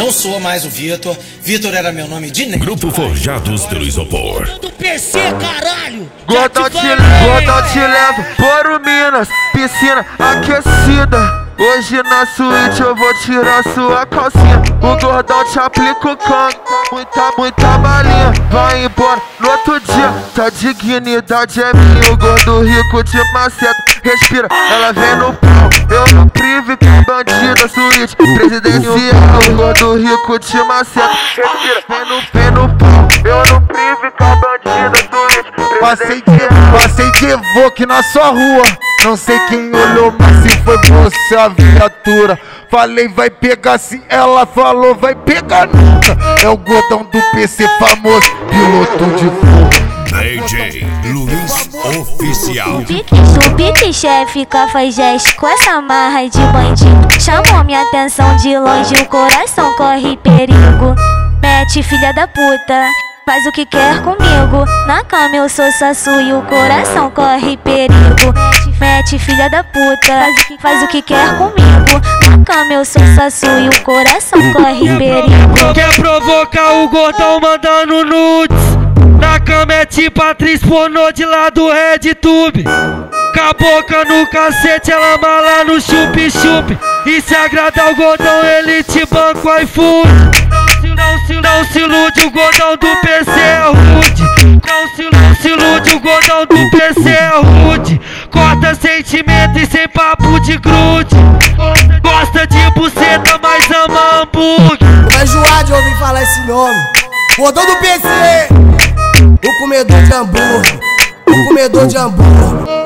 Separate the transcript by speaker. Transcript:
Speaker 1: não sou mais o Vitor. Vitor era meu nome de Neto.
Speaker 2: Grupo Forjados pelo Isopor.
Speaker 3: Do PC, caralho!
Speaker 4: Gordão te leva por Minas, piscina aquecida. Hoje na suíte eu vou tirar sua calcinha. O gordão te aplica o canto, muita balinha. Vai embora no outro dia, tua dignidade é minha. O gordo rico te maceta, respira, ela vem no pau. Eu no prive que é bandida, suíte presidencial. O gordo rico te maceta, respira, vem no pau. Eu no prive que é bandida, suíte presidencial.
Speaker 5: Passei de Evoque na sua rua, não sei quem olhou, mas se foi você a viatura. Falei vai pegar, se ela falou vai pegar nunca. É o gordão do PC famoso, piloto de fogo.
Speaker 2: DJ Luiz Oficial.
Speaker 6: O pique chefe faz gesto com essa marra de bandido. Chamou minha atenção de longe, o coração corre perigo. Mete filha da puta, faz o que quer comigo. Na cama eu sou Sassu e o coração corre perigo. Mete filha da puta, faz o que quer comigo. Na cama eu sou Sassu e o coração corre perigo.
Speaker 3: Quer provocar o gordão mandando nudes? Na cama é tipo atriz pornô de lá do RedTube. Com a boca no cacete, ela mala no chup-chup. E se agradar o gordão, ele te banca o iFood. Não se ilude, o gordão do PC é rude. Não se ilude, o gordão do PC é rude. Corta sentimento e sem papo de grude. Gosta de buceta, mas ama hambúrguer.
Speaker 7: Tô enjoado de ouvir falar esse nome. Gordão do PC, o comedor de hambúrguer. O comedor de hambúrguer.